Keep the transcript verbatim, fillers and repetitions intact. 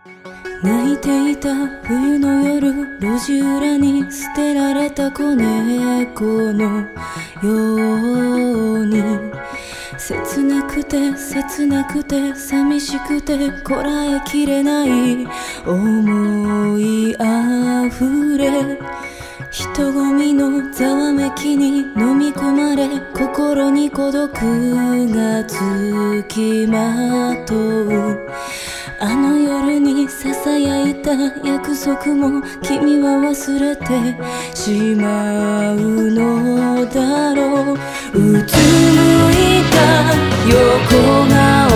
泣いていた冬の夜、路地裏に捨てられた子猫のように、切なくて切なくて寂しくてこらえきれない思いあふれ、人混みのざわめきに飲み込まれ、心に孤独がつきまとう。あの夜にささやいた約束も君は忘れてしまうのだろう。うつむいた横顔